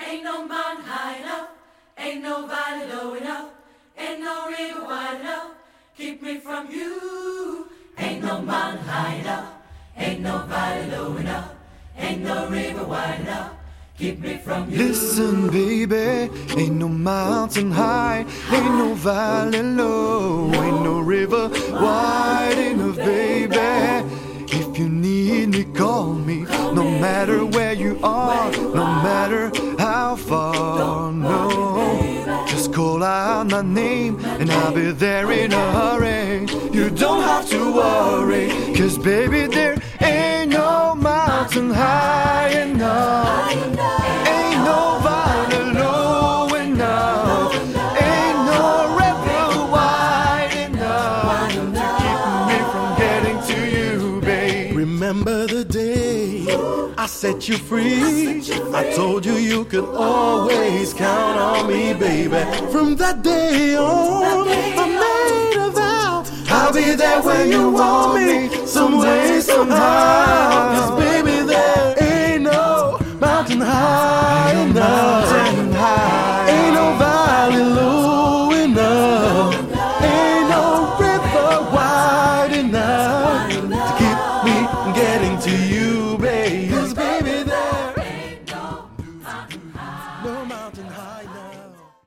Ain't no mountain high enough, ain't no valley low enough, ain't no river wide enough, keep me from you. Ain't no mountain high enough, ain't no valley low enough, ain't no river wide enough, keep me from you. Listen, baby, ain't no mountain high, ain't no valley low, ain't no river wide enough, baby. If you need me, call me, no matter where you are, no matter how far, no. Just call out my name and I'll be there in a hurry. You don't have to worry, 'cause baby, there ain't no mountain high enough, ain't no valley low enough, ain't no river wide enough to keep me from getting to you, babe. Remember the day I set you free? I told you you could always count on me, baby. From that day on, I made a vow I'll be there when you want me, some way, somehow. 'Cause